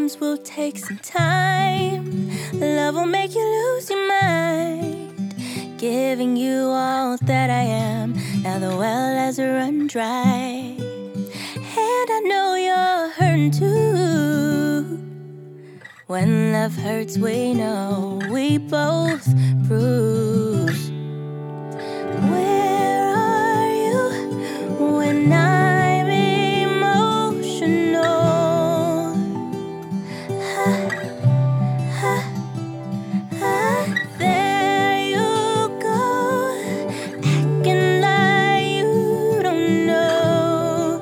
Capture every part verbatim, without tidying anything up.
wounds will take some time. Love will make you lose your mind. Giving you all that I am. Now the well has run dry. And I know you're hurting too. When love hurts, we know we both bruise. Where are you when I'm emotional? Ah, ah, ah, there you go, acting like you don't know.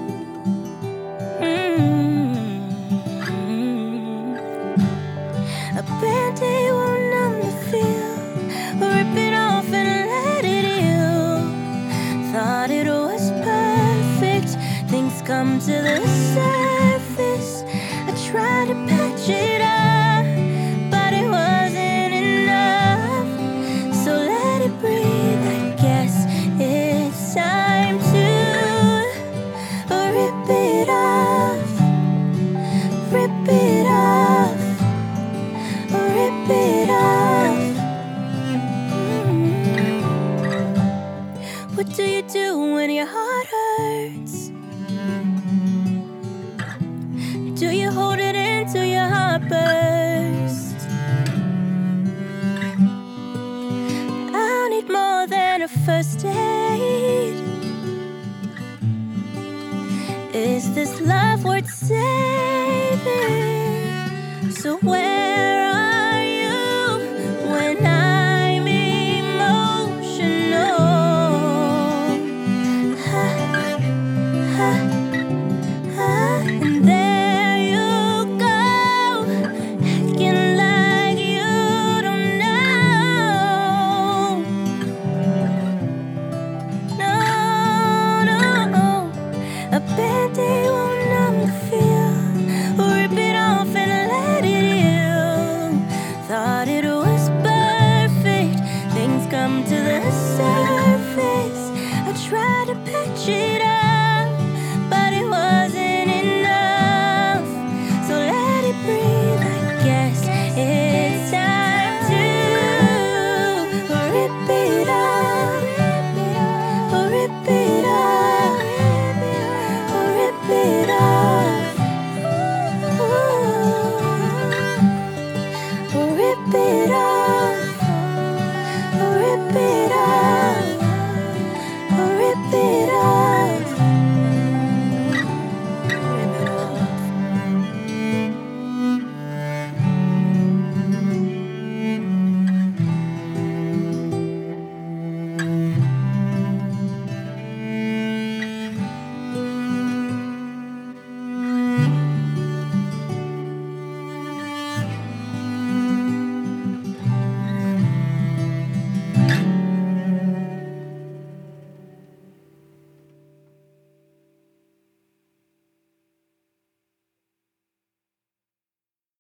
Mm-hmm. A band-aid won't numb the feel. Rip it off and let it heal. Thought it was perfect. Things come to the surface. I tried to patch it up, but it wasn't enough. So let it breathe. I guess it's time to rip it off. Rip it off. Rip it off. Mm. What do you do when your heart hurts? Do you hold it in till your heart bursts? I'll need more than a first aid. Is this love worth saving? So when